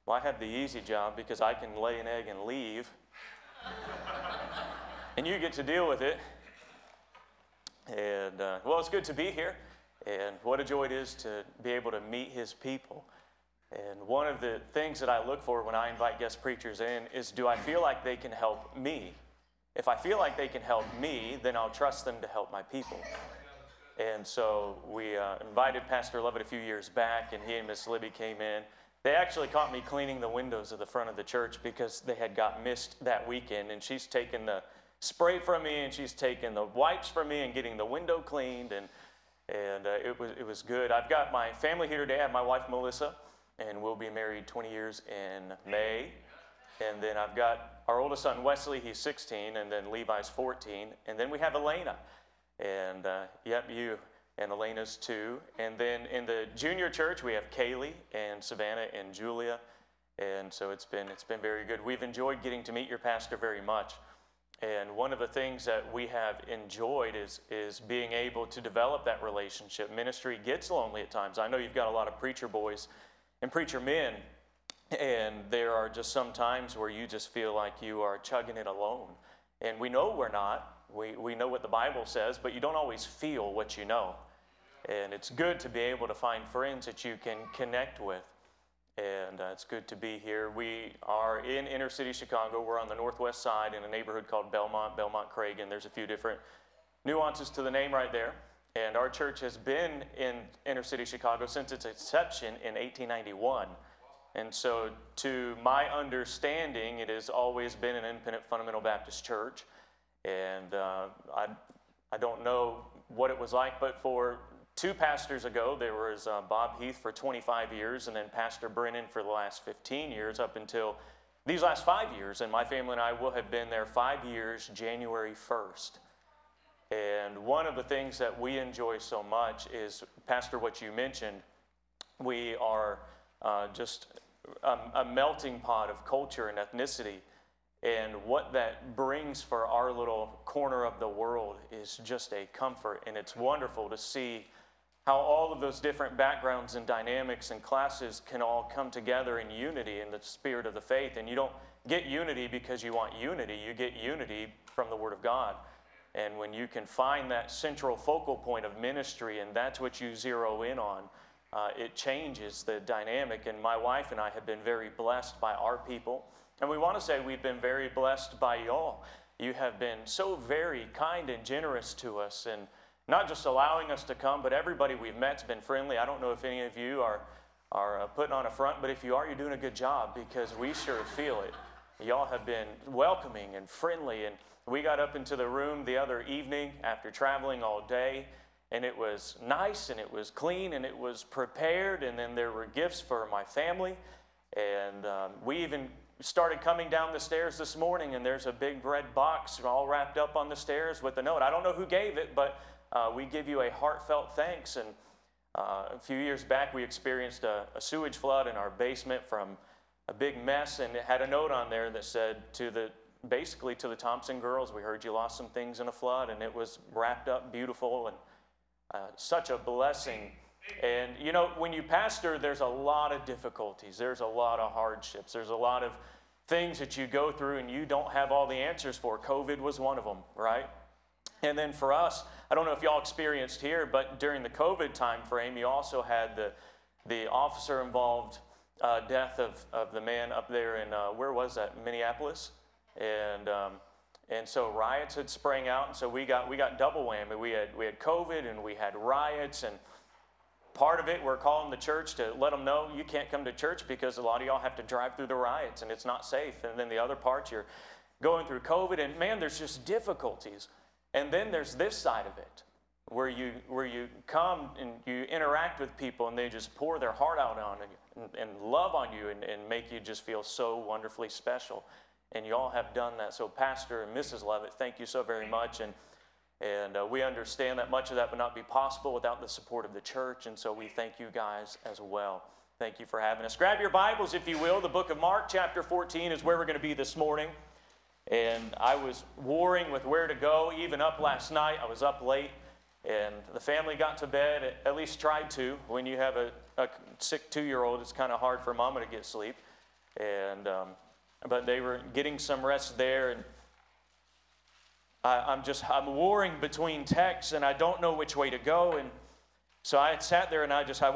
Well, I have the easy job because I can lay an egg and leave. And you get to deal with it. And, well, it's good to be here. And what a joy it is to be able to meet his people. And one of the things that I look for when I invite guest preachers in is, do I feel like they can help me? If I feel like they can help me, then I'll trust them to help my people. And so we invited Pastor Lovett a few years back, and he and Miss Libby came in. They actually caught me cleaning the windows of the front of the church because they had got missed that weekend. And she's taken the spray from me, and she's taken the wipes from me and getting the window cleaned. And it was good. I've got my family here today. I have my wife, Melissa, and we'll be married 20 years in May. And then I've got our oldest son, Wesley. He's 16, and then Levi's 14. And then we have Elena. And, you and Elena's 2. And then in the junior church, we have Kaylee and Savannah and Julia. And so it's been very good. We've enjoyed getting to meet your pastor very much. And one of the things that we have enjoyed is being able to develop that relationship. Ministry gets lonely at times. I know you've got a lot of preacher boys and preacher men, and there are just some times where you just feel like you are chugging it alone. And we know we're not. We know what the Bible says, but you don't always feel what you know. And it's good to be able to find friends that you can connect with. And it's good to be here. We are in inner city Chicago. We're on the northwest side in a neighborhood called Belmont Cragen. There's a few different nuances to the name right there. And our church has been in inner city Chicago since its inception in 1891. And so to my understanding, it has always been an independent fundamental Baptist church. And I don't know what it was like, but for 2 pastors ago, there was Bob Heath for 25 years, and then Pastor Brennan for the last 15 years, up until these last 5 years. And my family and I will have been there 5 years, January 1st. And one of the things that we enjoy so much is, Pastor, what you mentioned, we are just a melting pot of culture and ethnicity. And what that brings for our little corner of the world is just a comfort. And it's wonderful to see how all of those different backgrounds and dynamics and classes can all come together in unity in the spirit of the faith. And you don't get unity because you want unity. You get unity from the Word of God. And when you can find that central focal point of ministry, and that's what you zero in on, it changes the dynamic. And my wife and I have been very blessed by our people. And we want to say we've been very blessed by y'all. You have been so very kind and generous to us, and not just allowing us to come, but everybody we've met's been friendly. I don't know if any of you are putting on a front, but if you are, you're doing a good job, because we sure feel it. Y'all have been welcoming and friendly. And we got up into the room the other evening after traveling all day, and it was nice, and it was clean, and it was prepared, and then there were gifts for my family. And we even started coming down the stairs this morning, and there's a big red box all wrapped up on the stairs with a note. I don't know who gave it, but we give you a heartfelt thanks. And a few years back, we experienced a sewage flood in our basement from a big mess, and it had a note on there that said, basically to the Thompson girls, we heard you lost some things in a flood, and it was wrapped up beautiful, and such a blessing. And, you know, when you pastor, there's a lot of difficulties. There's a lot of hardships. There's a lot of things that you go through and you don't have all the answers for. COVID was one of them, right? And then for us, I don't know if y'all experienced here, but during the COVID time frame, you also had the officer-involved death of the man up there in, where was that, Minneapolis? And so riots had sprang out, and so we got double whammy. We had COVID, and we had riots, and part of it, we're calling the church to let them know you can't come to church because a lot of y'all have to drive through the riots and it's not safe. And then the other part, you're going through COVID, and man, there's just difficulties. And then there's this side of it where you come and you interact with people, and they just pour their heart out on you and love on you and make you just feel so wonderfully special. And you all have done that. So Pastor and Mrs. Lovett, thank you so very much. And we understand that much of that would not be possible without the support of the church, and so we thank you guys as well. Thank you for having us. Grab your Bibles, if you will. The book of Mark, chapter 14, is where we're going to be this morning. And I was warring with where to go, even up last night. I was up late, and the family got to bed, at least tried to. When you have a sick 2-year-old, it's kind of hard for mama to get sleep. And but they were getting some rest there, and I'm warring between texts, and I don't know which way to go. And so I had sat there, and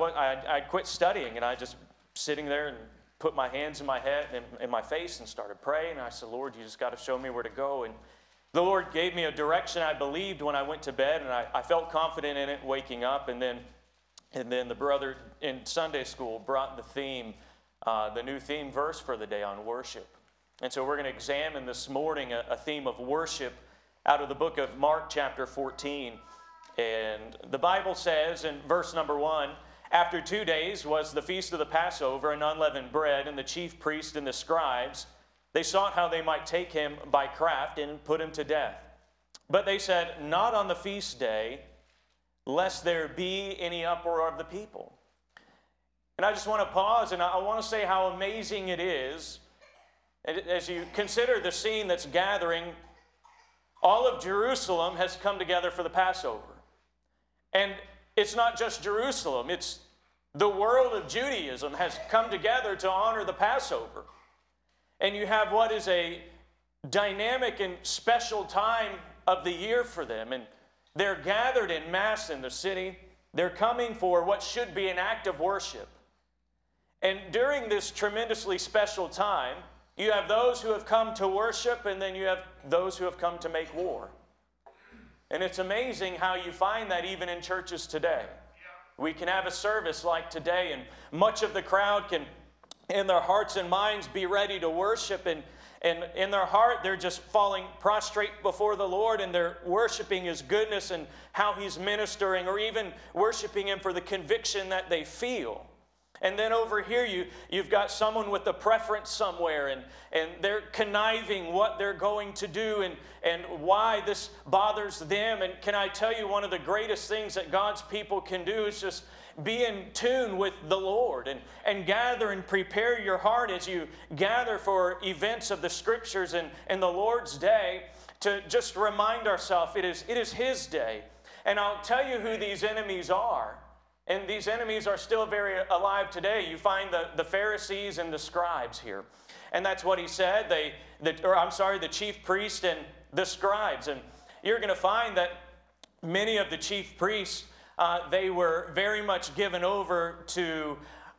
I quit studying, and I just sitting there and put my hands in my head and in my face and started praying. And I said, Lord, you just got to show me where to go. And the Lord gave me a direction I believed when I went to bed, and I felt confident in it waking up. And then the brother in Sunday school brought the theme, the new theme verse for the day on worship. And so we're going to examine this morning a theme of worship out of the book of Mark chapter 14. And the Bible says in verse number 1, after 2 days was the feast of the Passover and unleavened bread, and the chief priests and the scribes, they sought how they might take him by craft and put him to death. But they said, not on the feast day, lest there be any uproar of the people. And I just want to pause, and I want to say how amazing it is, as you consider the scene that's gathering. All of Jerusalem has come together for the Passover. And it's not just Jerusalem, it's the world of Judaism has come together to honor the Passover. And you have what is a dynamic and special time of the year for them. And they're gathered in mass in the city. They're coming for what should be an act of worship. And during this tremendously special time, you have those who have come to worship, and then you have those who have come to make war. And it's amazing how you find that even in churches today. We can have a service like today, and much of the crowd can, in their hearts and minds, be ready to worship. And in their heart, they're just falling prostrate before the Lord, and they're worshiping His goodness and how He's ministering, or even worshiping Him for the conviction that they feel. And then over here, you've got someone with a preference somewhere, and they're conniving what they're going to do and why this bothers them. And can I tell you, one of the greatest things that God's people can do is just be in tune with the Lord and gather and prepare your heart as you gather for events of the Scriptures and the Lord's day, to just remind ourselves it is His day. And I'll tell you who these enemies are. And these enemies are still very alive today. You find the Pharisees and the scribes here. And that's what he said, the chief priest and the scribes. And you're going to find that many of the chief priests, they were very much given over to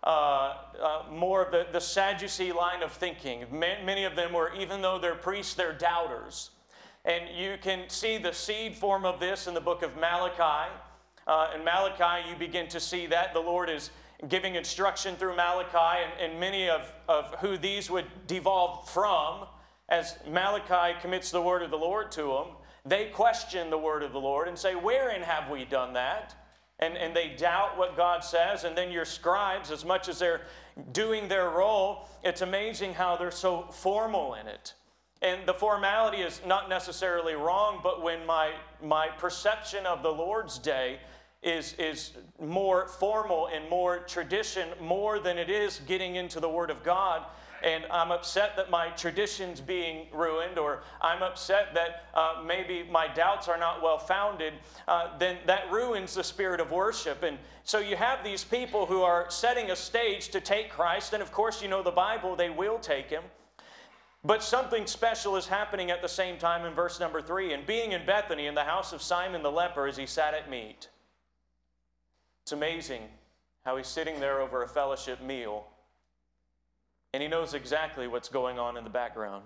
more of the Sadducee line of thinking. Many of them were, even though they're priests, they're doubters. And you can see the seed form of this in the book of Malachi. In Malachi, you begin to see that the Lord is giving instruction through Malachi, and many of who these would devolve from, as Malachi commits the word of the Lord to them, they question the word of the Lord and say, wherein have we done that? And they doubt what God says. And then your scribes, as much as they're doing their role, it's amazing how they're so formal in it. And the formality is not necessarily wrong, but when my perception of the Lord's day is more formal and more tradition, more than it is getting into the Word of God, and I'm upset that my tradition's being ruined, or I'm upset that maybe my doubts are not well-founded, then that ruins the spirit of worship. And so you have these people who are setting a stage to take Christ, and of course, you know the Bible, they will take Him. But something special is happening at the same time in verse number 3. And being in Bethany in the house of Simon the leper as he sat at meat. It's amazing how he's sitting there over a fellowship meal, and he knows exactly what's going on in the background.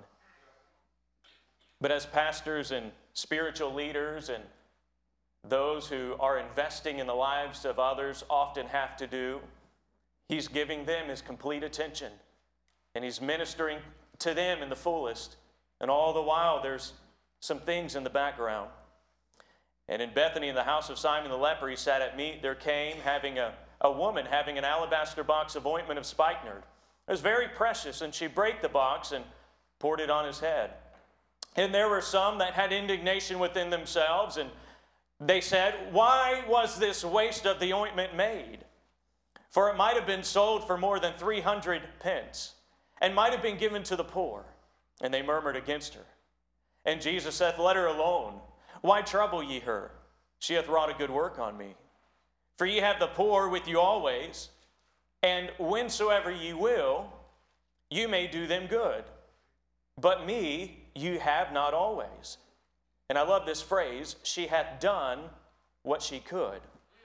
But as pastors and spiritual leaders and those who are investing in the lives of others often have to do, he's giving them his complete attention, and he's ministering to them in the fullest. And all the while, there's some things in the background. And in Bethany, in the house of Simon the leper, he sat at meat. There came a woman having an alabaster box of ointment of spikenard. It was very precious, and she brake the box and poured it on his head. And there were some that had indignation within themselves, and they said, why was this waste of the ointment made? For it might have been sold for more than 300 pence. And might have been given to the poor. And they murmured against her. And Jesus saith, let her alone. Why trouble ye her? She hath wrought a good work on me. For ye have the poor with you always, and whensoever ye will, you may do them good. But me you have not always. And I love this phrase, she hath done what she could.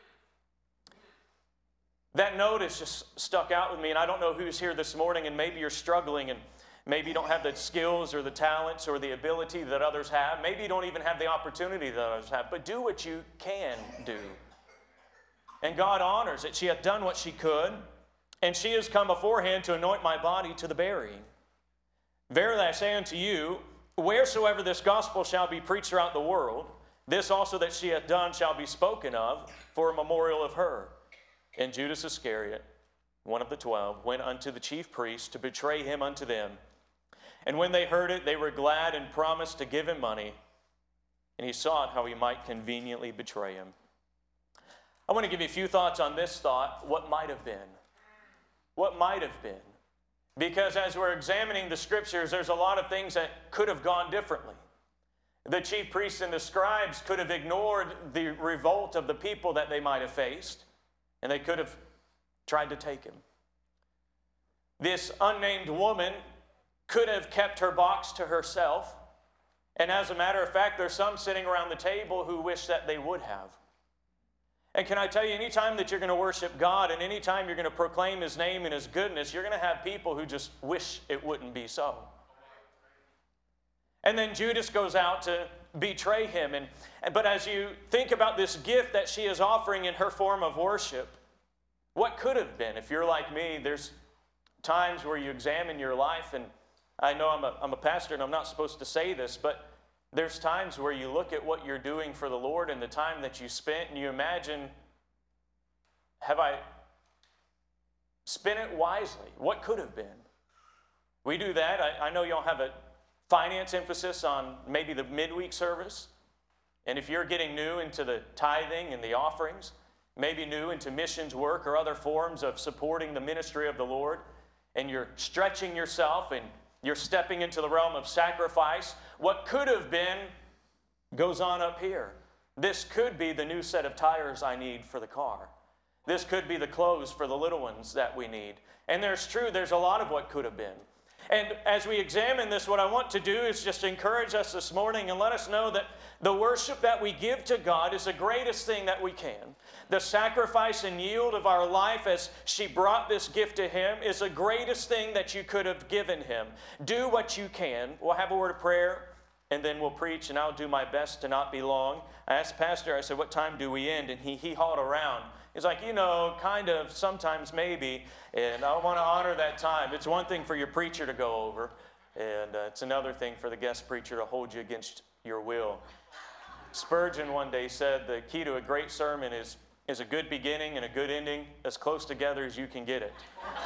That note has just stuck out with me, and I don't know who's here this morning, and maybe you're struggling, and maybe you don't have the skills or the talents or the ability that others have. Maybe you don't even have the opportunity that others have, but do what you can do. And God honors it. She hath done what she could, and she has come beforehand to anoint my body to the burying. Verily I say unto you, wheresoever this gospel shall be preached throughout the world, this also that she hath done shall be spoken of for a memorial of her. And Judas Iscariot, one of the 12, went unto the chief priests to betray him unto them. And when they heard it, they were glad and promised to give him money. And he sought how he might conveniently betray him. I want to give you a few thoughts on this thought, what might have been. What might have been. Because as we're examining the scriptures, there's a lot of things that could have gone differently. The chief priests and the scribes could have ignored the revolt of the people that they might have faced, and they could have tried to take him. This unnamed woman could have kept her box to herself, and as a matter of fact, there's some sitting around the table who wish that they would have. And can I tell you, anytime that you're going to worship God and anytime you're going to proclaim His name and His goodness, you're going to have people who just wish it wouldn't be so. And then Judas goes out to betray him. But as you think about this gift that she is offering in her form of worship, what could have been? If you're like me, there's times where you examine your life, and I know I'm a pastor and I'm not supposed to say this, but there's times where you look at what you're doing for the Lord and the time that you spent, and you imagine, have I spent it wisely? What could have been? We do that. I know y'all have a finance emphasis on maybe the midweek service. And if you're getting new into the tithing and the offerings, maybe new into missions work or other forms of supporting the ministry of the Lord, and you're stretching yourself and you're stepping into the realm of sacrifice, what could have been goes on up here. This could be the new set of tires I need for the car. This could be the clothes for the little ones that we need. And there's a lot of what could have been. And as we examine this, what I want to do is just encourage us this morning and let us know that the worship that we give to God is the greatest thing that we can. The sacrifice and yield of our life as she brought this gift to Him is the greatest thing that you could have given Him. Do what you can. We'll have a word of prayer, and then we'll preach, and I'll do my best to not be long. I asked Pastor, I said, what time do we end? And he hauled around. He's like, kind of, sometimes maybe, and I want to honor that time. It's one thing for your preacher to go over, and it's another thing for the guest preacher to hold you against your will. Spurgeon one day said the key to a great sermon is a good beginning and a good ending as close together as you can get it.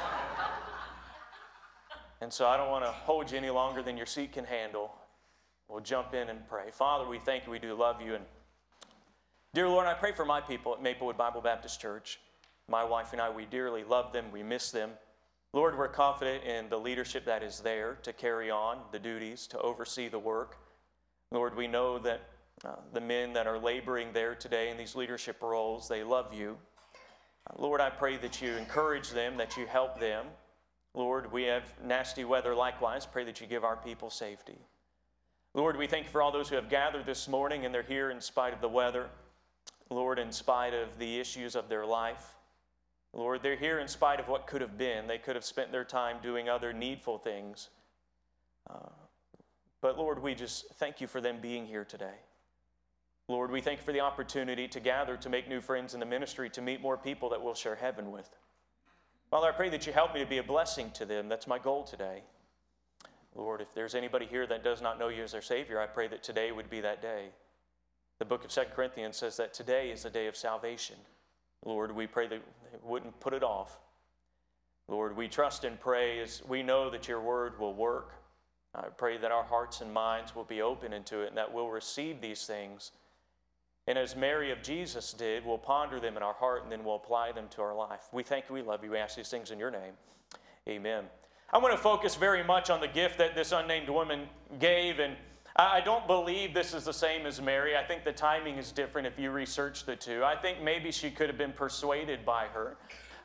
And so I don't want to hold you any longer than your seat can handle. We'll jump in and pray. Father, we thank you. We do love you. And dear Lord, I pray for my people at Maplewood Bible Baptist Church. My wife and I, we dearly love them. We miss them. Lord, we're confident in the leadership that is there to carry on the duties, to oversee the work. Lord, we know that the men that are laboring there today in these leadership roles, they love you. Lord, I pray that you encourage them, that you help them. Lord, we have nasty weather likewise. Pray that you give our people safety. Lord, we thank you for all those who have gathered this morning and they're here in spite of the weather. Lord, in spite of the issues of their life. Lord, they're here in spite of what could have been. They could have spent their time doing other needful things. But Lord, we just thank you for them being here today. Lord, we thank you for the opportunity to gather, to make new friends in the ministry, to meet more people that we'll share heaven with. Father, I pray that you help me to be a blessing to them. That's my goal today. Lord, if there's anybody here that does not know you as their Savior, I pray that today would be that day. The book of 2 Corinthians says that today is the day of salvation. Lord, we pray that they wouldn't put it off. Lord, we trust and pray as we know that your word will work. I pray that our hearts and minds will be open into it and that we'll receive these things. And as Mary of Jesus did, we'll ponder them in our heart and then we'll apply them to our life. We thank you, we love you. We ask these things in your name. Amen. I want to focus very much on the gift that this unnamed woman gave, and I don't believe this is the same as Mary. I think the timing is different if you research the two. I think maybe she could have been persuaded by her.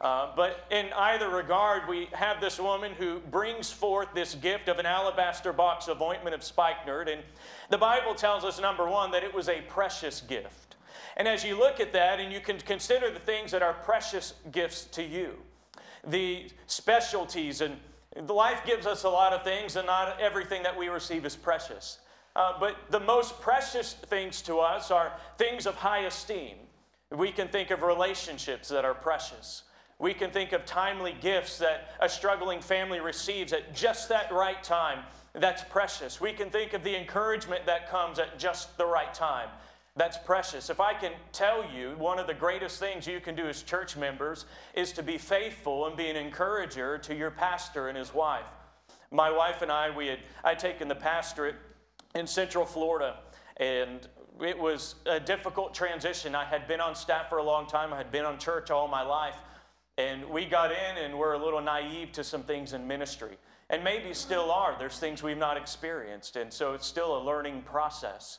But in either regard, we have this woman who brings forth this gift of an alabaster box of ointment of spikenard. And the Bible tells us, number one, that it was a precious gift. And as you look at that, and you can consider the things that are precious gifts to you, the specialties, and life gives us a lot of things, and not everything that we receive is precious. But the most precious things to us are things of high esteem. We can think of relationships that are precious. We can think of timely gifts that a struggling family receives at just that right time. That's precious. We can think of the encouragement that comes at just the right time. That's precious. If I can tell you, one of the greatest things you can do as church members is to be faithful and be an encourager to your pastor and his wife. My wife and I'd taken the pastorate in Central Florida, and it was a difficult transition. I had been on staff for a long time. I had been on church all my life. And we got in and we're a little naive to some things in ministry. And maybe still are. There's things we've not experienced. And so it's still a learning process.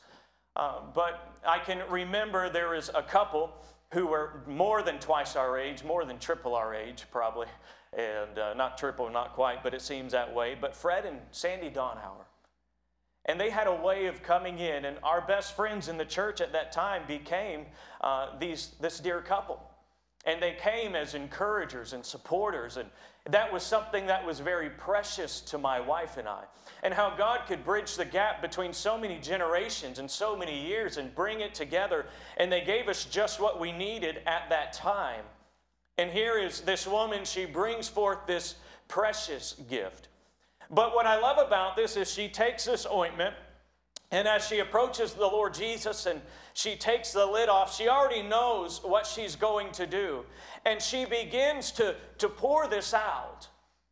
But I can remember there was a couple who were more than twice our age, more than triple our age probably. And not triple, not quite, but it seems that way. But Fred and Sandy Donhauer. And they had a way of coming in. And our best friends in the church at that time became this dear couple. And they came as encouragers and supporters. And that was something that was very precious to my wife and I. And how God could bridge the gap between so many generations and so many years and bring it together. And they gave us just what we needed at that time. And here is this woman, she brings forth this precious gift. But what I love about this is she takes this ointment, and as she approaches the Lord Jesus and she takes the lid off, she already knows what she's going to do. And she begins to pour this out.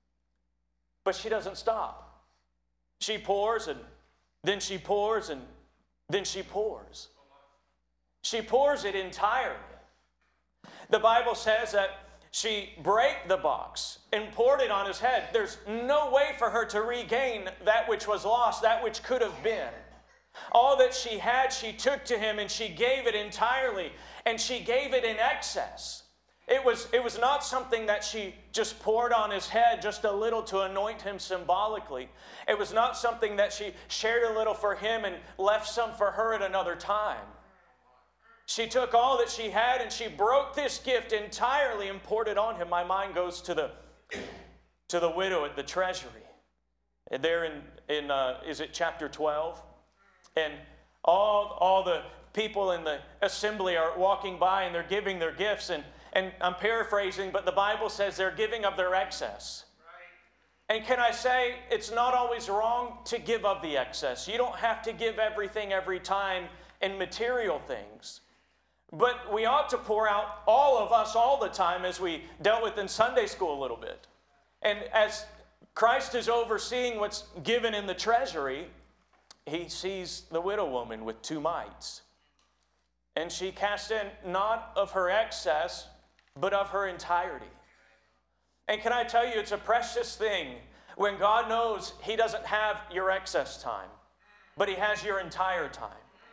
But she doesn't stop. She pours, and then she pours, and then she pours. She pours it entirely. The Bible says that she broke the box and poured it on his head. There's no way for her to regain that which was lost, that which could have been. All that she had, she took to him, and she gave it entirely, and she gave it in excess. It was not something that she just poured on his head, just a little to anoint him symbolically. It was not something that she shared a little for him and left some for her at another time. She took all that she had and she broke this gift entirely and poured it on him. My mind goes to the widow at the treasury. And there in is it chapter 12? And all the people in the assembly are walking by and they're giving their gifts. And I'm paraphrasing, but the Bible says they're giving of their excess. Right. And can I say, it's not always wrong to give of the excess. You don't have to give everything every time in material things. But we ought to pour out, all of us, all the time, as we dealt with in Sunday school a little bit. And as Christ is overseeing what's given in the treasury, he sees the widow woman with 2 mites. And she cast in not of her excess, but of her entirety. And can I tell you, it's a precious thing when God knows he doesn't have your excess time, but he has your entire time.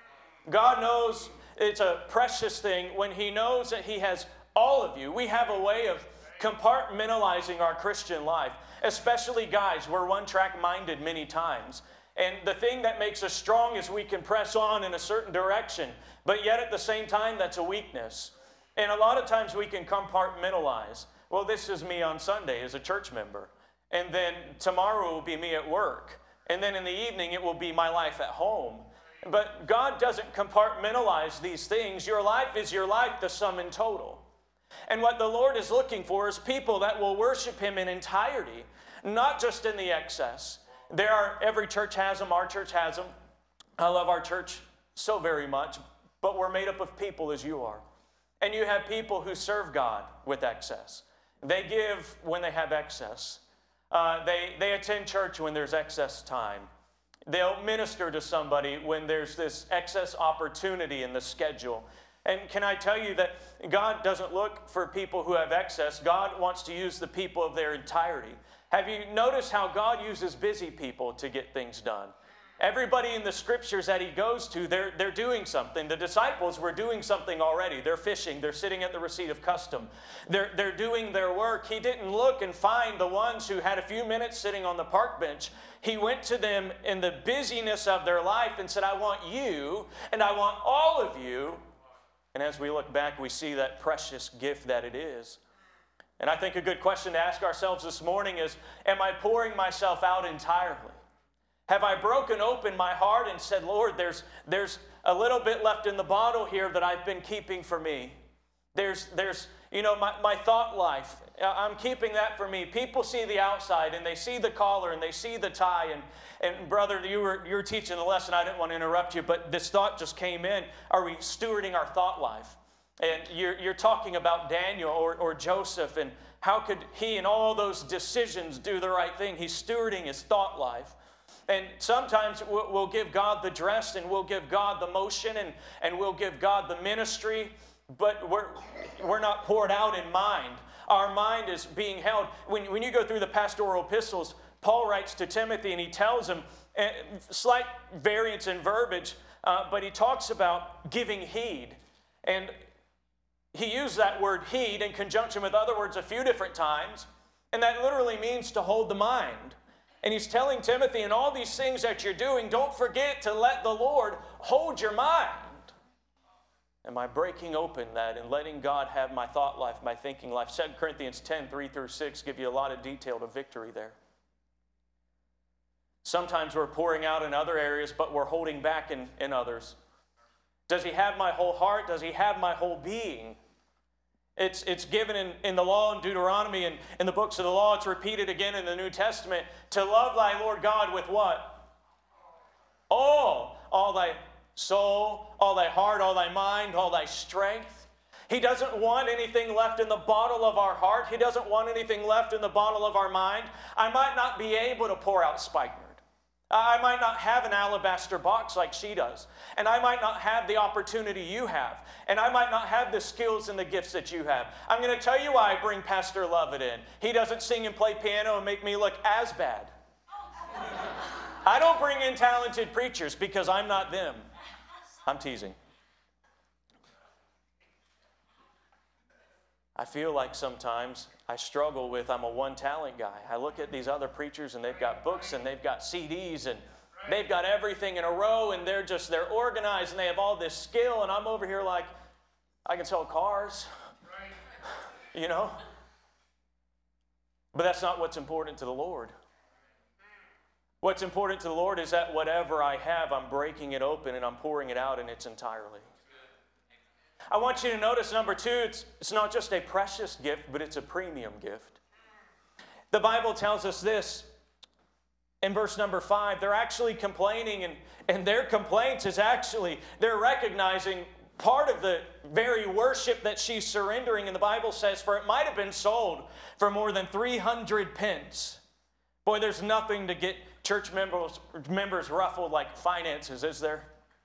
God knows it's a precious thing when he knows that he has all of you. We have a way of compartmentalizing our Christian life, especially guys. We're one-track minded many times. And the thing that makes us strong is we can press on in a certain direction, but yet at the same time, that's a weakness. And a lot of times we can compartmentalize. Well, this is me on Sunday as a church member. And then tomorrow will be me at work. And then in the evening, it will be my life at home. But God doesn't compartmentalize these things. Your life is your life, the sum and total. And what the Lord is looking for is people that will worship him in entirety, not just in the excess. Every church has them. Our church has them. I love our church so very much, but we're made up of people as you are. And you have people who serve God with excess. They give when they have excess. They attend church when there's excess time. They'll minister to somebody when there's this excess opportunity in the schedule. And can I tell you that God doesn't look for people who have excess. God wants to use the people of their entirety. Have you noticed how God uses busy people to get things done? Everybody in the scriptures that he goes to, they're doing something. The disciples were doing something already. They're fishing. They're sitting at the receipt of custom. They're doing their work. He didn't look and find the ones who had a few minutes sitting on the park bench. He went to them in the busyness of their life and said, I want you, and I want all of you. And as we look back, we see that precious gift that it is. And I think a good question to ask ourselves this morning is, am I pouring myself out entirely? Have I broken open my heart and said, Lord, there's a little bit left in the bottle here that I've been keeping for me. There's my thought life. I'm keeping that for me. People see the outside and they see the collar and they see the tie. And brother, you were teaching the lesson. I didn't want to interrupt you, but this thought just came in. Are we stewarding our thought life? And you're talking about Daniel or Joseph, and how could he in all those decisions do the right thing? He's stewarding his thought life. And sometimes we'll give God the dress, and we'll give God the motion, and we'll give God the ministry, but we're not poured out in mind. Our mind is being held. When you go through the pastoral epistles, Paul writes to Timothy, and he tells him, slight variance in verbiage, but he talks about giving heed. And he used that word heed in conjunction with other words a few different times, and that literally means to hold the mind. And he's telling Timothy, in all these things that you're doing, don't forget to let the Lord hold your mind. Am I breaking open that and letting God have my thought life, my thinking life? 2 Corinthians 10, 3 through 6 give you a lot of detail to victory there. Sometimes we're pouring out in other areas, but we're holding back in others. Does he have my whole heart? Does he have my whole being? It's given in the law in Deuteronomy and in the books of the law. It's repeated again in the New Testament. To love thy Lord God with what? All thy soul, all thy heart, all thy mind, all thy strength. He doesn't want anything left in the bottle of our heart. He doesn't want anything left in the bottle of our mind. I might not be able to pour out spikenard. I might not have an alabaster box like she does. And I might not have the opportunity you have. And I might not have the skills and the gifts that you have. I'm going to tell you why I bring Pastor Lovett in. He doesn't sing and play piano and make me look as bad. I don't bring in talented preachers because I'm not them. I'm teasing. I feel like sometimes I struggle with, I'm a one-talent guy. I look at these other preachers and they've got books and they've got CDs and they've got everything in a row and they're organized and they have all this skill, and I'm over here like, I can sell cars, you know? But that's not what's important to the Lord. What's important to the Lord is that whatever I have, I'm breaking it open and I'm pouring it out in its entirety. I want you to notice, number two, it's not just a precious gift, but it's a premium gift. The Bible tells us this in verse number 5. They're actually complaining, and their complaints is actually, they're recognizing part of the very worship that she's surrendering. And the Bible says, for it might have been sold for more than 300 pence. Boy, there's nothing to get church members ruffled like finances, is there?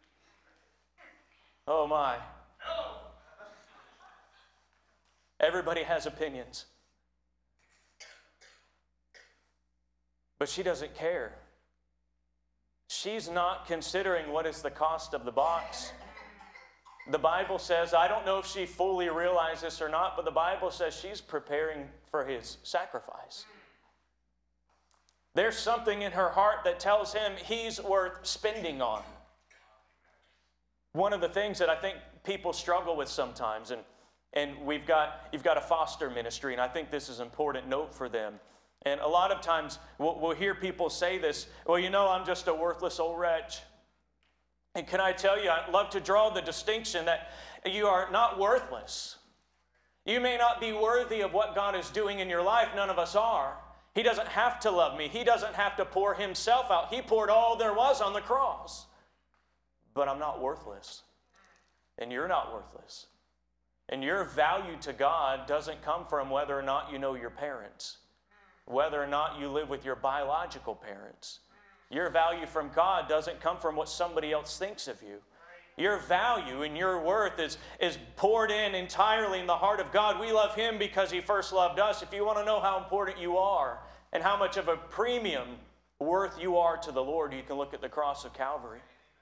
Oh my. Everybody has opinions. But she doesn't care. She's not considering what is the cost of the box. The Bible says, I don't know if she fully realized this or not, but the Bible says she's preparing for his sacrifice. There's something in her heart that tells him he's worth spending on. One of the things that I think people struggle with sometimes, and you've got a foster ministry, and I think this is an important note for them. And a lot of times we'll hear people say this, well, you know, I'm just a worthless old wretch. And can I tell you, I'd love to draw the distinction that you are not worthless. You may not be worthy of what God is doing in your life. None of us are. He doesn't have to love me. He doesn't have to pour himself out. He poured all there was on the cross. But I'm not worthless. And you're not worthless. And your value to God doesn't come from whether or not you know your parents, whether or not you live with your biological parents. Your value from God doesn't come from what somebody else thinks of you. Your value and your worth is poured in entirely in the heart of God. We love him because he first loved us. If you want to know how important you are and how much of a premium worth you are to the Lord, you can look at the cross of Calvary.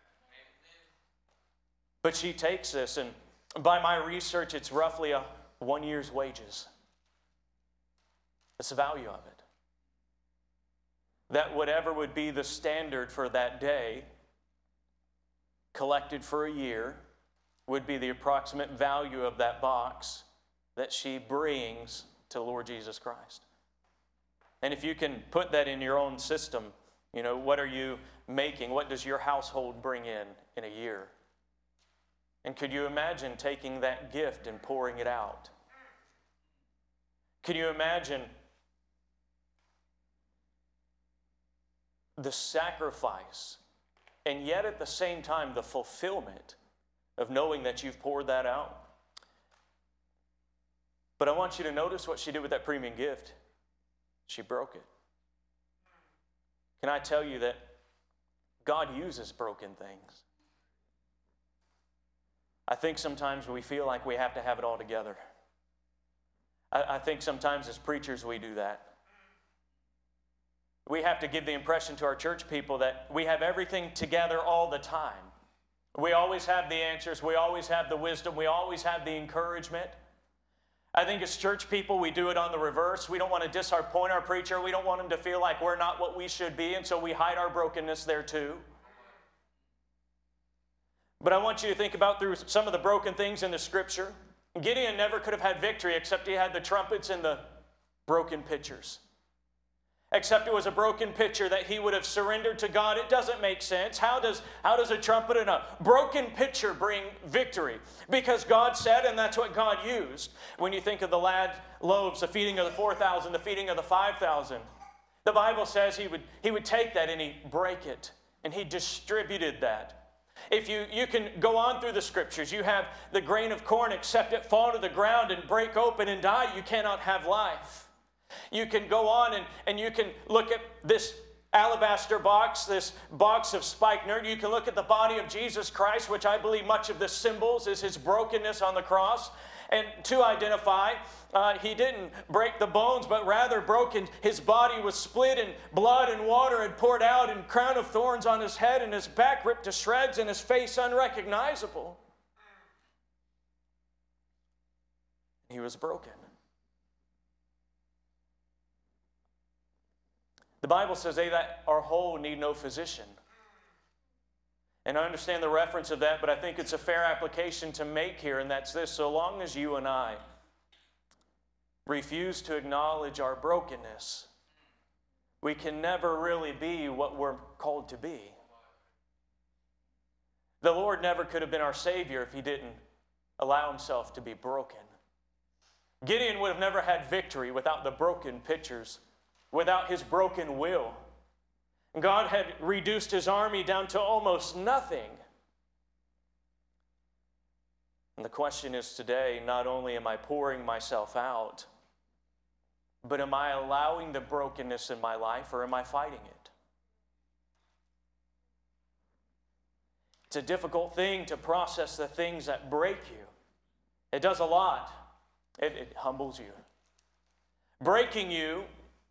But she takes this, and by my research, it's roughly 1 year's wages. That's the value of it. That whatever would be the standard for that day, collected for a year, would be the approximate value of that box that she brings to the Lord Jesus Christ. And if you can put that in your own system, what are you making? What does your household bring in a year? And could you imagine taking that gift and pouring it out? Can you imagine the sacrifice, and yet at the same time the fulfillment of knowing that you've poured that out? But I want you to notice what she did with that premium gift. She broke it. Can I tell you that God uses broken things? I think sometimes we feel like we have to have it all together. I think sometimes as preachers we do that. We have to give the impression to our church people that we have everything together all the time. We always have the answers. We always have the wisdom. We always have the encouragement. I think as church people, we do it on the reverse. We don't want to disappoint our preacher. We don't want him to feel like we're not what we should be, and so we hide our brokenness there too. But I want you to think about through some of the broken things in the Scripture. Gideon never could have had victory except he had the trumpets and the broken pitchers. Except it was a broken pitcher that he would have surrendered to God. It doesn't make sense. How does a trumpet and a broken pitcher bring victory? Because God said, and that's what God used. When you think of the loaves, the feeding of the 4,000, the feeding of the 5,000, the Bible says he would take that and he'd break it, and he distributed that. If you can go on through the Scriptures, you have the grain of corn, except it fall to the ground and break open and die, you cannot have life. You can go on and you can look at this alabaster box, this box of spikenard. You can look at the body of Jesus Christ, which I believe much of the symbols is his brokenness on the cross. And to identify, he didn't break the bones, but rather broken. His body was split, and blood and water had poured out, and crown of thorns on his head, and his back ripped to shreds, and his face unrecognizable. He was broken. The Bible says they that are whole need no physician. And I understand the reference of that, but I think it's a fair application to make here, and that's this. So long as you and I refuse to acknowledge our brokenness, we can never really be what we're called to be. The Lord never could have been our Savior if he didn't allow himself to be broken. Gideon would have never had victory without the broken pitchers, without his broken will. God had reduced his army down to almost nothing. And the question is today, not only am I pouring myself out, but am I allowing the brokenness in my life, or am I fighting it? It's a difficult thing to process the things that break you. It does a lot. It humbles you. Breaking you,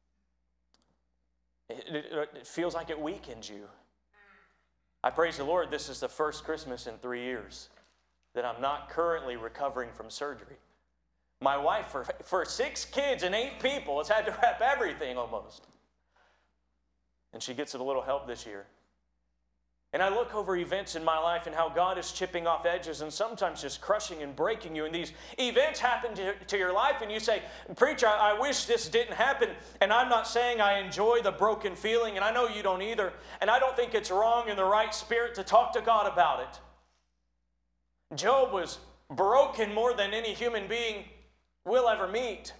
it feels like it weakens you. I praise the Lord, this is the first Christmas in 3 years that I'm not currently recovering from surgery. My wife, for 6 kids and 8 people, has had to wrap everything almost. And she gets a little help this year. And I look over events in my life and how God is chipping off edges and sometimes just crushing and breaking you. And these events happen to your life and you say, preacher, I wish this didn't happen. And I'm not saying I enjoy the broken feeling, and I know you don't either. And I don't think it's wrong in the right spirit to talk to God about it. Job was broken more than any human being will ever meet.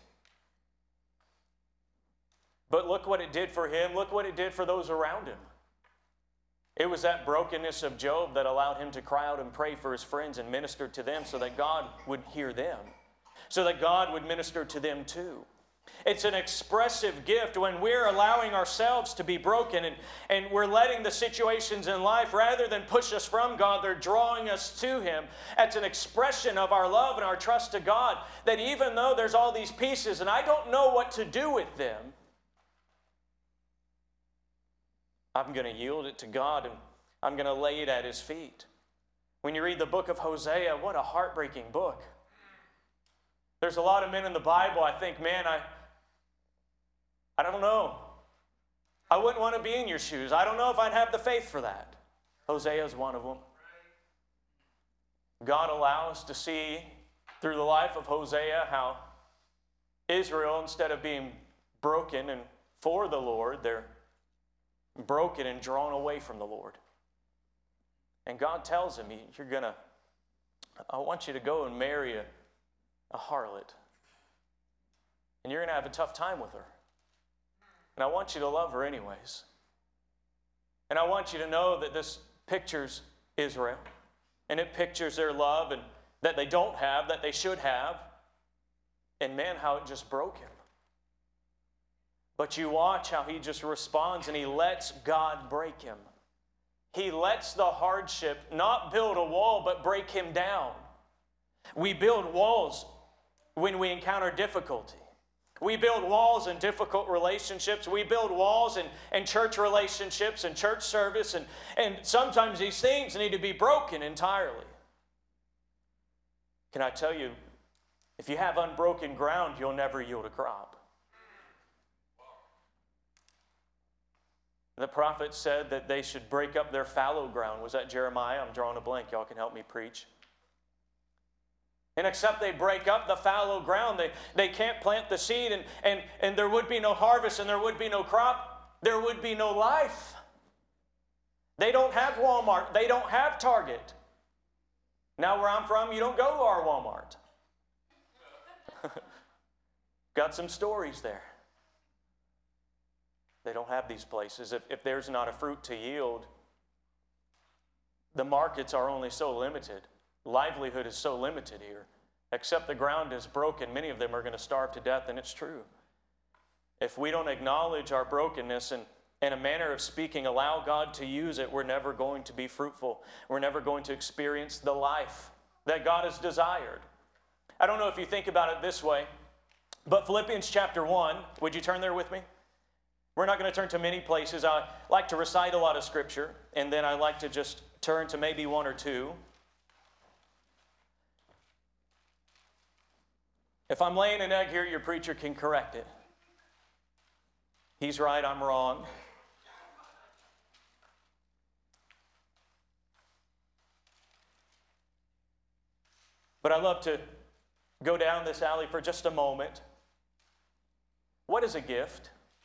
But look what it did for him. Look what it did for those around him. It was that brokenness of Job that allowed him to cry out and pray for his friends and minister to them so that God would hear them, so that God would minister to them too. It's an expressive gift when we're allowing ourselves to be broken and we're letting the situations in life, rather than push us from God, they're drawing us to him. It's an expression of our love and our trust to God, that even though there's all these pieces and I don't know what to do with them, I'm going to yield it to God, and I'm going to lay it at His feet. When you read the book of Hosea, what a heartbreaking book. There's a lot of men in the Bible, I think, man, I don't know. I wouldn't want to be in your shoes. I don't know if I'd have the faith for that. Hosea is one of them. God allows to see through the life of Hosea how Israel, instead of being broken and for the Lord, they're broken and drawn away from the Lord. And God tells him, I want you to go and marry a harlot. And you're going to have a tough time with her. And I want you to love her anyways. And I want you to know that this pictures Israel. And it pictures their love and that they don't have, that they should have. And man, how it just broke him. But you watch how he just responds and he lets God break him. He lets the hardship not build a wall, but break him down. We build walls when we encounter difficulty. We build walls in difficult relationships. We build walls in church relationships and church service. And sometimes these things need to be broken entirely. Can I tell you, if you have unbroken ground, you'll never yield a crop. The prophet said that they should break up their fallow ground. Was that Jeremiah? I'm drawing a blank. Y'all can help me preach. And except they break up the fallow ground, they can't plant the seed, and there would be no harvest, and there would be no crop. There would be no life. They don't have Walmart. They don't have Target. Now where I'm from, you don't go to our Walmart. Got some stories there. They don't have these places. If there's not a fruit to yield, the markets are only so limited. Livelihood is so limited here. Except the ground is broken, many of them are going to starve to death, and it's true. If we don't acknowledge our brokenness and in a manner of speaking, allow God to use it, we're never going to be fruitful. We're never going to experience the life that God has desired. I don't know if you think about it this way, but Philippians chapter 1, would you turn there with me? We're not going to turn to many places. I like to recite a lot of scripture, and then I like to just turn to maybe one or two. If I'm laying an egg here, your preacher can correct it. He's right, I'm wrong. But I love to go down this alley for just a moment. What is a gift?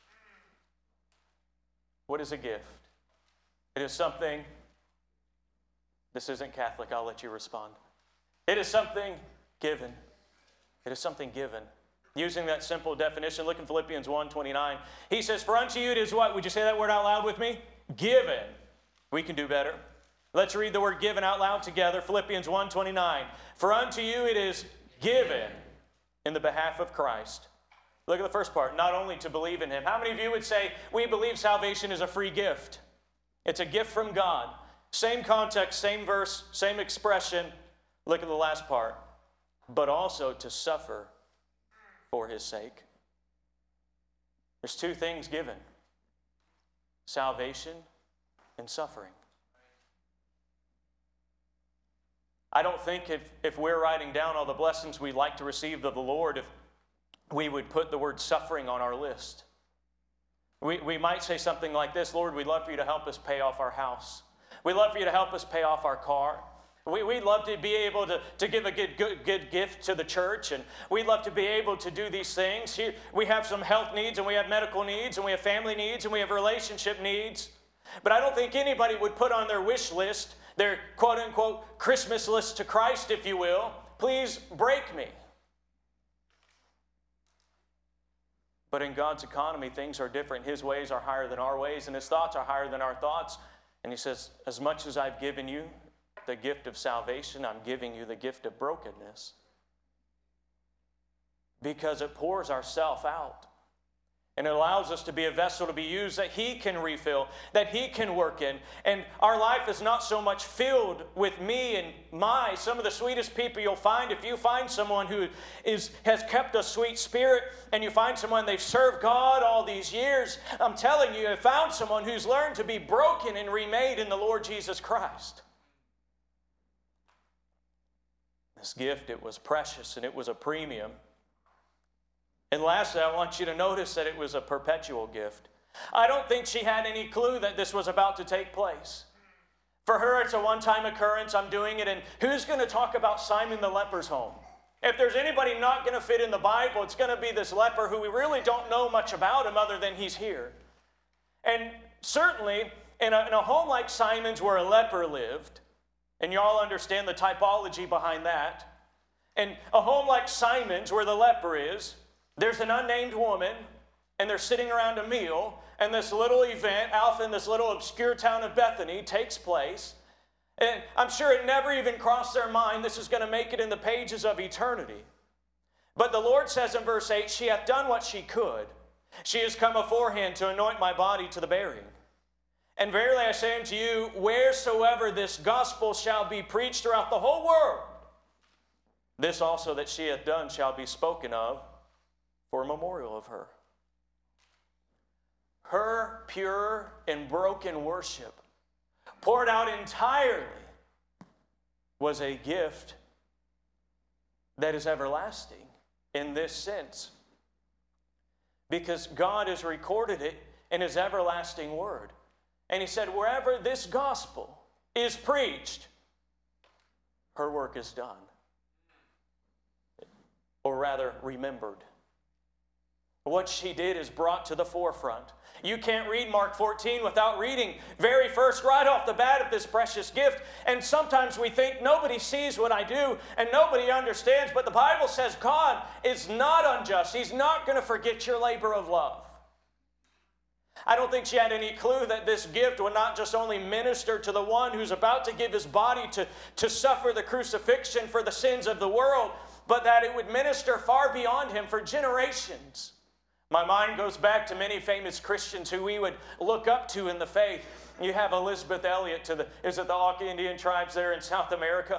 What is a gift? It is something, this isn't Catholic, I'll let you respond. It is something given. It is something given. Using that simple definition, look in Philippians 1:29. He says, for unto you it is what? Would you say that word out loud with me? Given. We can do better. Let's read the word given out loud together. Philippians 1:29. For unto you it is given in the behalf of Christ. Look at the first part. Not only to believe in Him. How many of you would say, we believe salvation is a free gift? It's a gift from God. Same context, same verse, same expression. Look at the last part. But also to suffer for His sake. There's two things given. Salvation and suffering. I don't think if we're writing down all the blessings we'd like to receive of the Lord, if we would put the word suffering on our list. We might say something like this, Lord, we'd love for you to help us pay off our house. We'd love for you to help us pay off our car. We'd love to be able to give a good gift to the church, and we'd love to be able to do these things. Here, we have some health needs, and we have medical needs, and we have family needs, and we have relationship needs. But I don't think anybody would put on their wish list, their quote-unquote Christmas list to Christ, if you will, please break me. But in God's economy, things are different. His ways are higher than our ways, and His thoughts are higher than our thoughts. And He says, as much as I've given you the gift of salvation, I'm giving you the gift of brokenness. Because it pours ourself out. And it allows us to be a vessel to be used that He can refill, that He can work in. And our life is not so much filled with me and some of the sweetest people you'll find. If you find someone who has kept a sweet spirit, and you find someone they've served God all these years, I'm telling you, you found someone who's learned to be broken and remade in the Lord Jesus Christ. This gift, it was precious and it was a premium. And lastly, I want you to notice that it was a perpetual gift. I don't think she had any clue that this was about to take place. For her, it's a one-time occurrence. I'm doing it. And who's going to talk about Simon the leper's home? If there's anybody not going to fit in the Bible, it's going to be this leper who we really don't know much about him other than he's here. And certainly, in a home like Simon's where a leper lived, and you all understand the typology behind that, and a home like Simon's where the leper is, there's an unnamed woman, and they're sitting around a meal, and this little event out in this little obscure town of Bethany takes place. And I'm sure it never even crossed their mind this is going to make it in the pages of eternity. But the Lord says in verse 8, she hath done what she could. She is come aforehand to anoint my body to the burying. And verily I say unto you, wheresoever this gospel shall be preached throughout the whole world, this also that she hath done shall be spoken of, for a memorial of her. Her pure and broken worship, poured out entirely, was a gift that is everlasting in this sense. Because God has recorded it in His everlasting word. And He said, wherever this gospel is preached, her work is done. Or rather, remembered. What she did is brought to the forefront. You can't read Mark 14 without reading very first, right off the bat, of this precious gift. And sometimes we think nobody sees what I do and nobody understands. But the Bible says God is not unjust. He's not going to forget your labor of love. I don't think she had any clue that this gift would not just only minister to the one who's about to give his body to suffer the crucifixion for the sins of the world, but that it would minister far beyond him for generations. My mind goes back to many famous Christians who we would look up to in the faith. You have Elizabeth Elliot the Auca Indian tribes there in South America?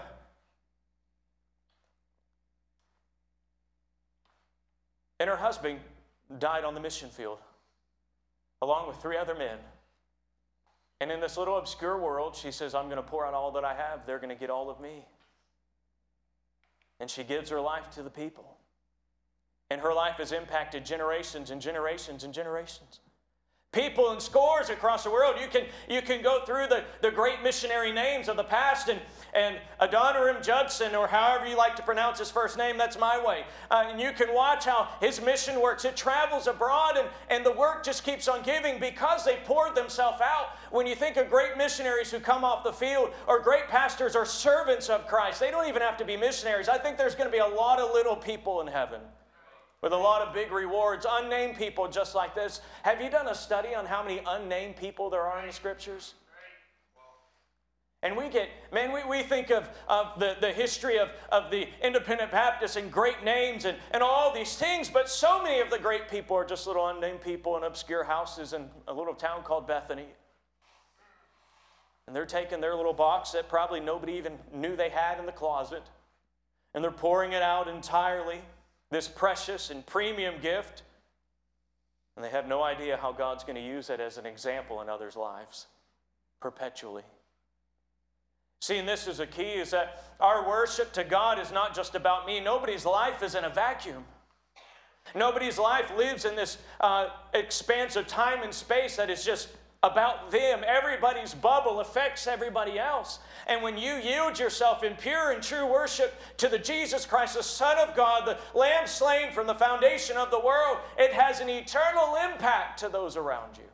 And her husband died on the mission field, along with 3 other men. And in this little obscure world, she says, I'm going to pour out all that I have. They're going to get all of me. And she gives her life to the people. And her life has impacted generations and generations and generations. People in scores across the world. You can go through the great missionary names of the past, and Adoniram Judson, or however you like to pronounce his first name, that's my way. And you can watch how his mission works. It travels abroad, and the work just keeps on giving because they poured themselves out. When you think of great missionaries who come off the field, or great pastors or servants of Christ, they don't even have to be missionaries. I think there's going to be a lot of little people in heaven with a lot of big rewards, unnamed people just like this. Have you done a study on how many unnamed people there are in the Scriptures? And we think of the history of the independent Baptists and great names and all these things, but so many of the great people are just little unnamed people in obscure houses in a little town called Bethany. And they're taking their little box that probably nobody even knew they had in the closet, and they're pouring it out entirely, this precious and premium gift, and they have no idea how God's going to use it as an example in others' lives, perpetually. See, and this is a key, is that our worship to God is not just about me. Nobody's life is in a vacuum. Nobody's life lives in this expanse of time and space that is just about them. Everybody's bubble affects everybody else. And when you yield yourself in pure and true worship to the Jesus Christ, the Son of God, the Lamb slain from the foundation of the world, it has an eternal impact to those around you.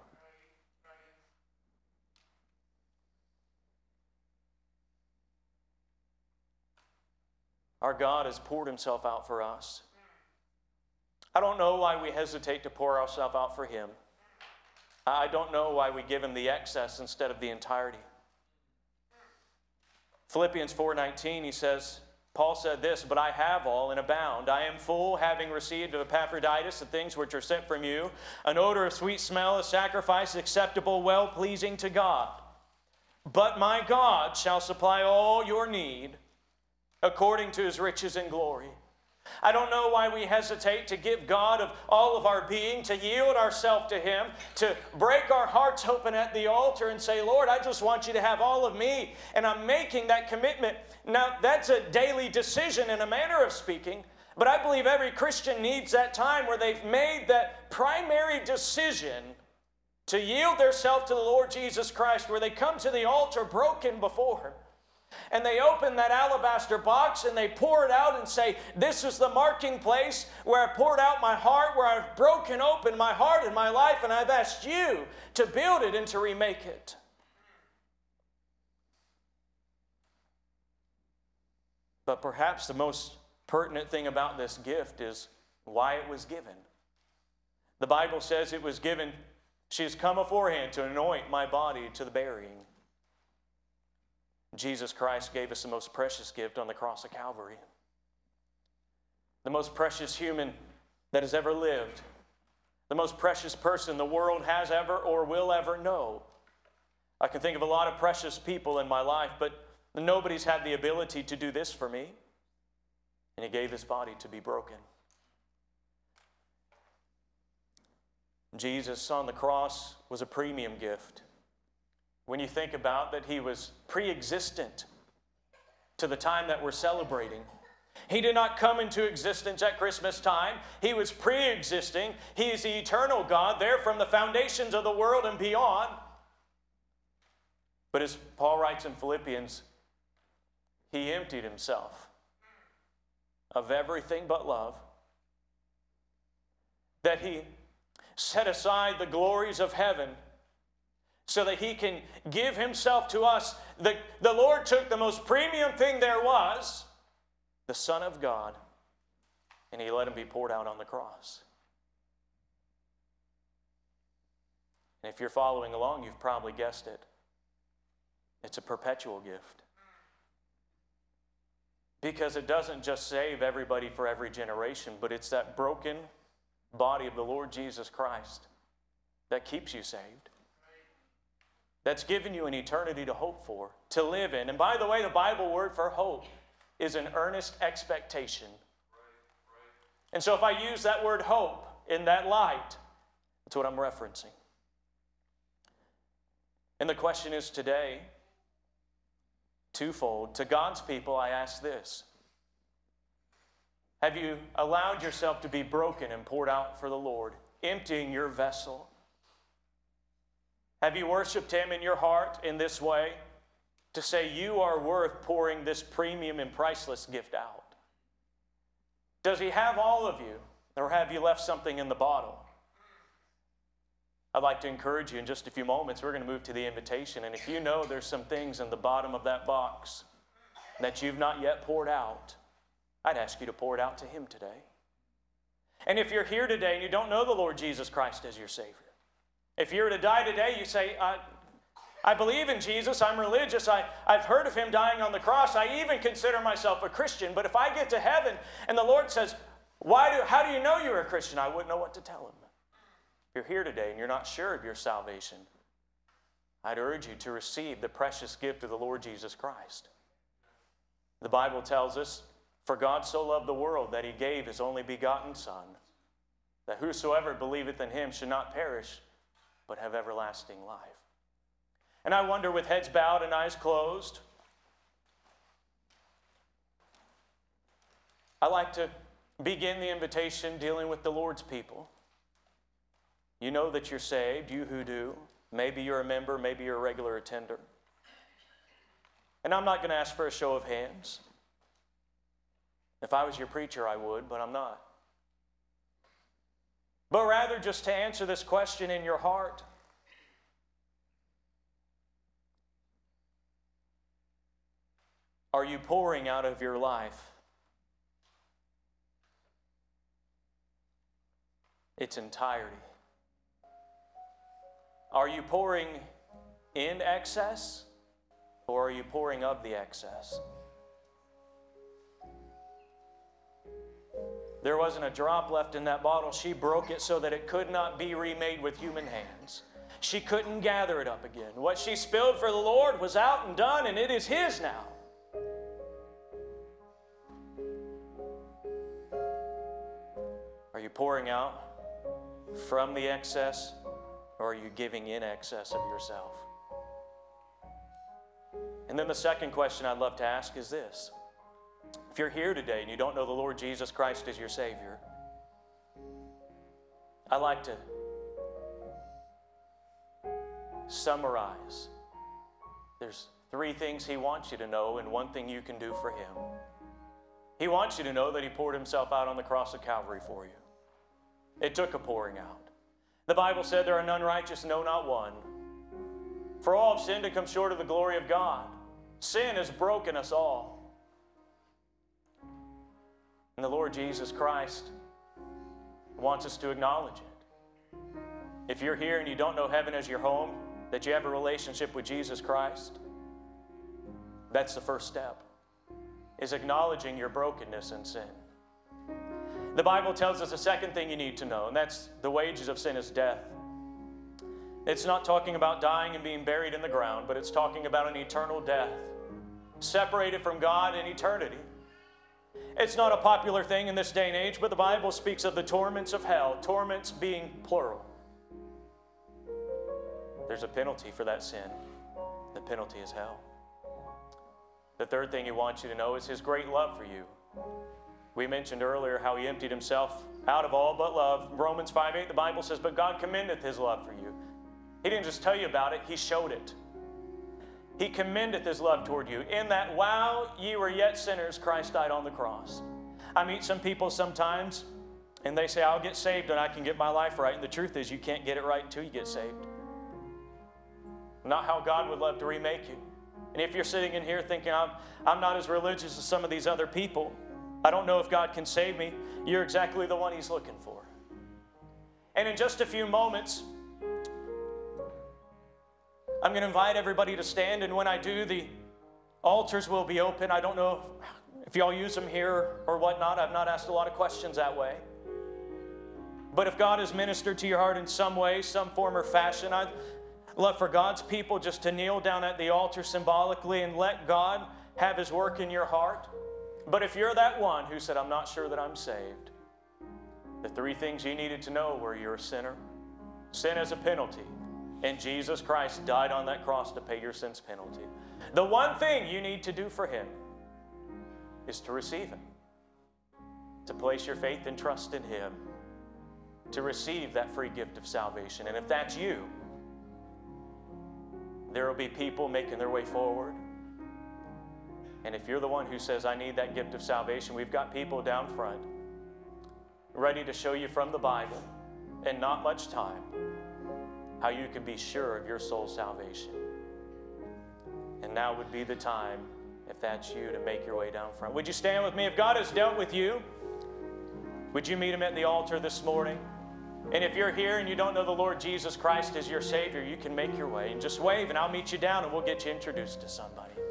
Our God has poured Himself out for us. I don't know why we hesitate to pour ourselves out for Him. I don't know why we give Him the excess instead of the entirety. Philippians 4:19, he says, Paul said this, "But I have all and abound. I am full, having received of Epaphroditus the things which are sent from you, an odor of sweet smell, a sacrifice acceptable, well-pleasing to God. But my God shall supply all your need according to His riches and glory." I don't know why we hesitate to give God of all of our being, to yield ourselves to Him, to break our hearts open at the altar and say, "Lord, I just want you to have all of me," and I'm making that commitment. Now, that's a daily decision in a manner of speaking, but I believe every Christian needs that time where they've made that primary decision to yield themselves to the Lord Jesus Christ, where they come to the altar broken before Him. And they open that alabaster box and they pour it out and say, "This is the marking place where I poured out my heart, where I've broken open my heart and my life, and I've asked you to build it and to remake it." But perhaps the most pertinent thing about this gift is why it was given. The Bible says it was given, "She has come aforehand to anoint my body to the burying." Jesus Christ gave us the most precious gift on the cross of Calvary. The most precious human that has ever lived. The most precious person the world has ever or will ever know. I can think of a lot of precious people in my life, but nobody's had the ability to do this for me. And He gave His body to be broken. Jesus on the cross was a premium gift. When you think about that, He was pre-existent to the time that we're celebrating. He did not come into existence at Christmas time. He was pre-existing. He is the eternal God, there from the foundations of the world and beyond. But as Paul writes in Philippians, He emptied Himself of everything but love, that He set aside the glories of heaven so that He can give Himself to us. The Lord took the most premium thing there was, the Son of God, and He let Him be poured out on the cross. And if you're following along, you've probably guessed it. It's a perpetual gift. Because it doesn't just save everybody for every generation, but it's that broken body of the Lord Jesus Christ that keeps you saved. That's given you an eternity to hope for, to live in. And by the way, the Bible word for hope is an earnest expectation. And so if I use that word hope in that light, that's what I'm referencing. And the question is today, twofold. To God's people, I ask this: have you allowed yourself to be broken and poured out for the Lord, emptying your vessel? Have you worshiped Him in your heart in this way to say you are worth pouring this premium and priceless gift out? Does He have all of you, or have you left something in the bottle? I'd like to encourage you in just a few moments. We're going to move to the invitation. And if you know there's some things in the bottom of that box that you've not yet poured out, I'd ask you to pour it out to Him today. And if you're here today and you don't know the Lord Jesus Christ as your Savior, if you were to die today, you say, I believe in Jesus, I'm religious, I've heard of Him dying on the cross, I even consider myself a Christian, but if I get to heaven and the Lord says, how do you know you're a Christian? I wouldn't know what to tell Him. If you're here today and you're not sure of your salvation, I'd urge you to receive the precious gift of the Lord Jesus Christ. The Bible tells us, "For God so loved the world that He gave His only begotten Son, that whosoever believeth in Him should not perish, but have everlasting life." And I wonder, with heads bowed and eyes closed, I like to begin the invitation dealing with the Lord's people. You know that you're saved, you who do. Maybe you're a member, maybe you're a regular attender. And I'm not going to ask for a show of hands. If I was your preacher, I would, but I'm not. But rather just to answer this question in your heart. Are you pouring out of your life its entirety? Are you pouring in excess, or are you pouring of the excess? There wasn't a drop left in that bottle. She broke it so that it could not be remade with human hands. She couldn't gather it up again. What she spilled for the Lord was out and done, and it is His now. Are you pouring out from the excess, or are you giving in excess of yourself? And then the second question I'd love to ask is this. If you're here today and you don't know the Lord Jesus Christ as your Savior, I'd like to summarize. There's 3 things He wants you to know and 1 thing you can do for Him. He wants you to know that He poured Himself out on the cross of Calvary for you. It took a pouring out. The Bible said there are none righteous, no, not one. For all have sinned and come short of the glory of God. Sin has broken us all. And the Lord Jesus Christ wants us to acknowledge it. If you're here and you don't know heaven as your home, that you have a relationship with Jesus Christ, that's the first step, is acknowledging your brokenness and sin. The Bible tells us a second thing you need to know, and that's the wages of sin is death. It's not talking about dying and being buried in the ground, but it's talking about an eternal death, separated from God in eternity. It's not a popular thing in this day and age, but the Bible speaks of the torments of hell, torments being plural. There's a penalty for that sin. The penalty is hell. The third thing He wants you to know is His great love for you. We mentioned earlier how He emptied Himself out of all but love. Romans 5:8, the Bible says, "But God commendeth His love for you." He didn't just tell you about it, He showed it. He commendeth His love toward you, in that while ye were yet sinners, Christ died on the cross. I meet some people sometimes, and they say, I'll get saved and I can get my life right. And the truth is, you can't get it right until you get saved. Not how God would love to remake you. And if you're sitting in here thinking, I'm not as religious as some of these other people, I don't know if God can save me, you're exactly the one He's looking for. And in just a few moments, I'm going to invite everybody to stand, and when I do, the altars will be open. I don't know if y'all use them here or whatnot. I've not asked a lot of questions that way. But if God has ministered to your heart in some way, some form or fashion, I'd love for God's people just to kneel down at the altar symbolically and let God have His work in your heart. But if you're that one who said, I'm not sure that I'm saved, the 3 things you needed to know were you're a sinner, sin as a penalty, and Jesus Christ died on that cross to pay your sin's penalty. The one thing you need to do for Him is to receive Him, to place your faith and trust in Him, to receive that free gift of salvation. And if that's you, there will be people making their way forward. And if you're the one who says, I need that gift of salvation, we've got people down front ready to show you from the Bible, in not much time, how you can be sure of your soul's salvation. And now would be the time, if that's you, to make your way down front. Would you stand with me? If God has dealt with you, would you meet Him at the altar this morning? And if you're here and you don't know the Lord Jesus Christ as your Savior, you can make your way and just wave, and I'll meet you down and we'll get you introduced to somebody.